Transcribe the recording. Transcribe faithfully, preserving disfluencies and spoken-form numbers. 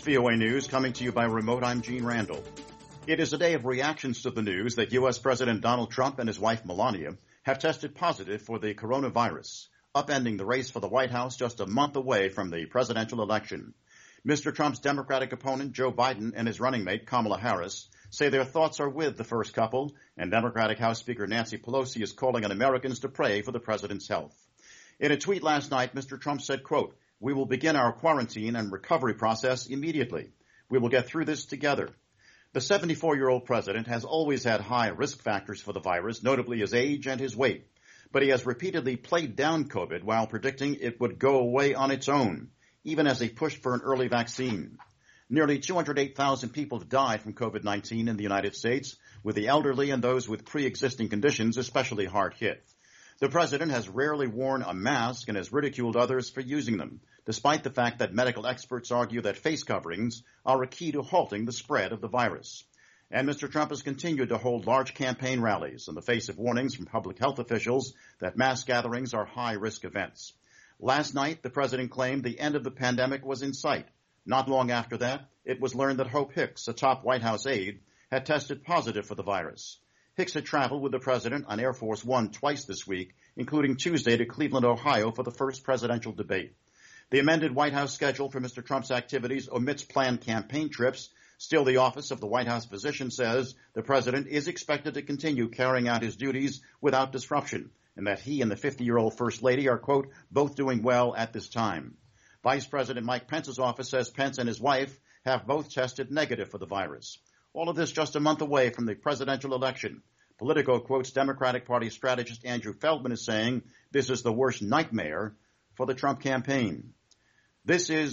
V O A News coming to you by remote. I'm Gene Randall. It is a day of reactions to the news that U S. President Donald Trump and his wife Melania have tested positive for the coronavirus, upending the race for the White House just a month away from the presidential election. Mister Trump's Democratic opponent Joe Biden and his running mate Kamala Harris say their thoughts are with the first couple, and Democratic House Speaker Nancy Pelosi is calling on Americans to pray for the president's health. In a tweet last night, Mister Trump said, quote, "We will begin our quarantine and recovery process immediately. We will get through this together." The seventy-four-year-old president has always had high risk factors for the virus, notably his age and his weight. But he has repeatedly played down COVID while predicting it would go away on its own, even as he pushed for an early vaccine. Nearly two hundred eight thousand people have died from COVID nineteen in the United States, with the elderly and those with pre-existing conditions especially hard hit. The president has rarely worn a mask and has ridiculed others for using them, despite the fact that medical experts argue that face coverings are a key to halting the spread of the virus. And Mister Trump has continued to hold large campaign rallies in the face of warnings from public health officials that mass gatherings are high-risk events. Last night, the president claimed the end of the pandemic was in sight. Not long after that, it was learned that Hope Hicks, a top White House aide, had tested positive for the virus. Hicks had traveled with the president on Air Force One twice this week, including Tuesday to Cleveland, Ohio for the first presidential debate. The amended White House schedule for Mister Trump's activities omits planned campaign trips. Still, the Office of the White House Physician says the president is expected to continue carrying out his duties without disruption, and that he and the fifty-year-old First Lady are, quote, both doing well at this time. Vice President Mike Pence's office says Pence and his wife have both tested negative for the virus. All of this just a month away from the presidential election. Politico quotes Democratic Party strategist Andrew Feldman as saying this is the worst nightmare for the Trump campaign. This is